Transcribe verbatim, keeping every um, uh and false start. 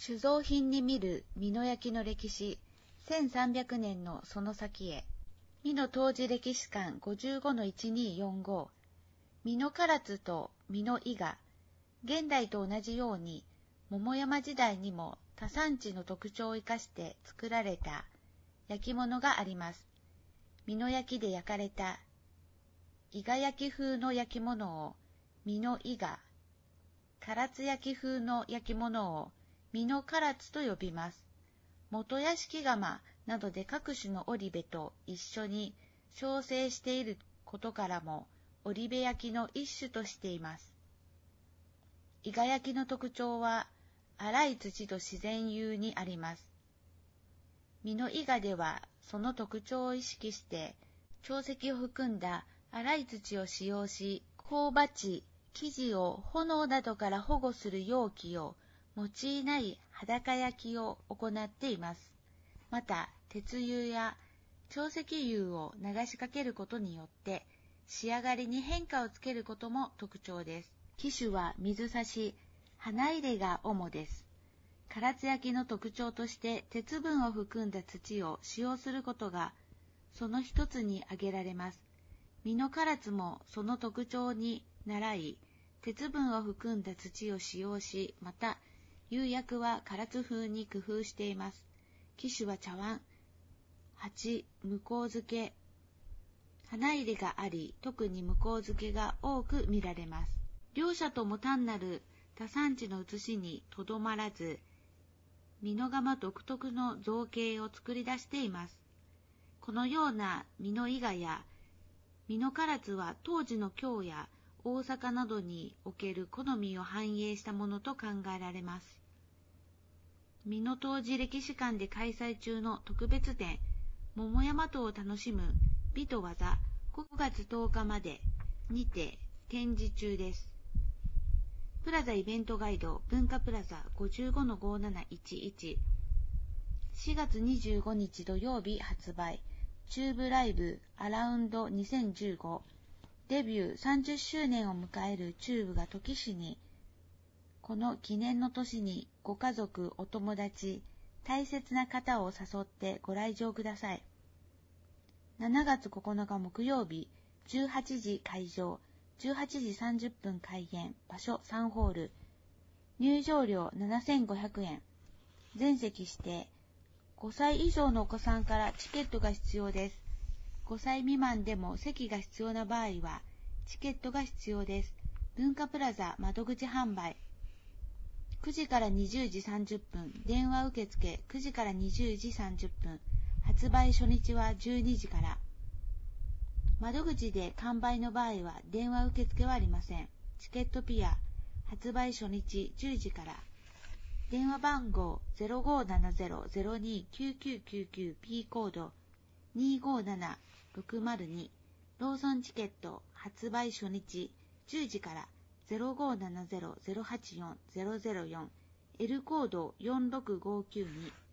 酒造品に見る美濃焼の歴史、せんさんびゃくねんのその先へ。美濃当時歴史館 ごじゅうごのいちにーよんご。美濃唐津と美濃伊賀。現代と同じように、桃山時代にも他産地の特徴を生かして作られた焼き物があります。美濃焼で焼かれた伊賀焼風の焼き物を美濃伊賀、唐津焼風の焼き物を美濃唐津と呼びます。元屋敷窯などで各種の織部と一緒に焼成していることからも織部焼の一種としています。伊賀焼の特徴は粗い土と自然釉にあります。美濃伊賀ではその特徴を意識して潮石を含んだ粗い土を使用し、香鉢、生地を炎などから保護する容器を用いない裸焼きを行っています。また、鉄釉や潮石釉を流しかけることによって仕上がりに変化をつけることも特徴です。機種は水差し、花入れが主です。唐津焼の特徴として鉄分を含んだ土を使用することがその一つに挙げられます。美濃唐津もその特徴に倣い、鉄分を含んだ土を使用し、また釉薬は唐津風に工夫しています。機種は茶碗、鉢、向こう付け、花入れがあり、特に向こう付けが多く見られます。両者とも単なる他産地の写しにとどまらず、美濃窯独特の造形を作り出しています。このような美濃伊賀や美濃唐津は当時の京や大阪などにおける好みを反映したものと考えられます。美濃当時歴史館で開催中の特別展、桃山島を楽しむ美と技ごがつとおかまでにて展示中です。プラザイベントガイド文化プラザ ごじゅうごのごーなないちいち。しがつにじゅうごにち土曜日発売。チューブライブアラウンドにせんじゅうご。デビューさんじゅっしゅうねんを迎えるチューブが土岐市に、この記念の年にご家族、お友達、大切な方を誘ってご来場ください。しちがつここのか木曜日、じゅうはちじ開場、じゅうはちじさんじゅっぷん開演、場所さんホール、入場料ななせんごひゃくえん、全席指定、ごさい以上のお子さんからチケットが必要です。ごさい未満でも席が必要な場合は、チケットが必要です。文化プラザ窓口販売。くじからにじゅうじさんじゅっぷん、電話受付くじからにじゅうじさんじゅっぷん、発売初日はじゅうにじから。窓口で完売の場合は電話受付はありません。チケットピア、発売初日じゅうじから。電話番号 ゼロごーななゼロ ゼロにーきゅうきゅうきゅうきゅう P コードにーごーななろくまるに。ローソンチケット発売初日じゅうじから ゼロごーななゼロ ゼロはちよん ゼロゼロよん。L コードよんろくごきゅうに。